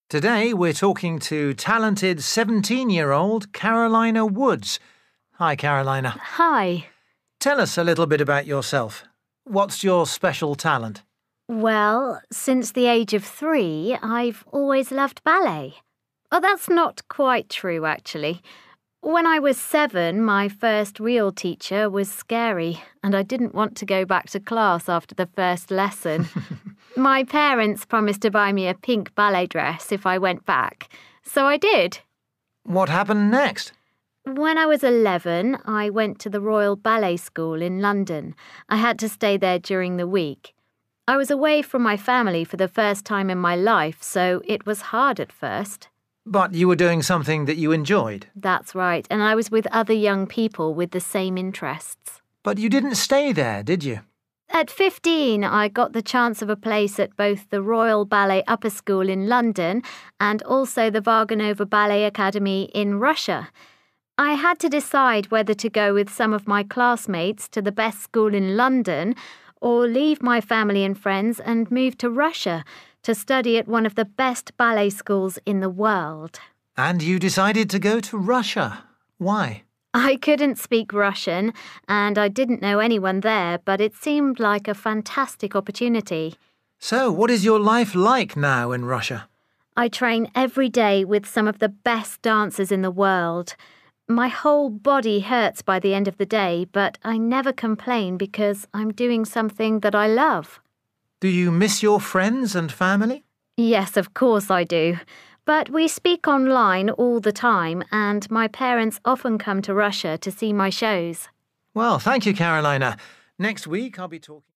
Today we're talking to talented 17-year-old Carolina Woods. Hi, Carolina. Hi. Tell us a little bit about yourself. What's your special talent? Well, since the age of 3, I've always loved ballet. Oh, that's not quite true, actually. When I was 7, my first real teacher was scary, and I didn't want to go back to class after the first lesson. My parents promised to buy me a pink ballet dress if I went back, so I did. What happened next? When I was 11, I went to the Royal Ballet School in London. I had to stay there during the week. I was away from my family for the first time in my life, so it was hard at first. But you were doing something that you enjoyed. That's right, and I was with other young people with the same interests. But you didn't stay there, did you? At 15, I got the chance of a place at both the Royal Ballet Upper School in London and also the Varganova Ballet Academy in Russia. I had to decide whether to go with some of my classmates to the best school in London or leave my family and friends and move to Russia to study at one of the best ballet schools in the world. And you decided to go to Russia. Why? I couldn't speak Russian, and I didn't know anyone there, but it seemed like a fantastic opportunity. So, what is your life like now in Russia? I train every day with some of the best dancers in the world. My whole body hurts by the end of the day, but I never complain because I'm doing something that I love. Do you miss your friends and family? Yes, of course I do. But we speak online all the time, and my parents often come to Russia to see my shows. Well, thank you, Carolina. Next week I'll be talking...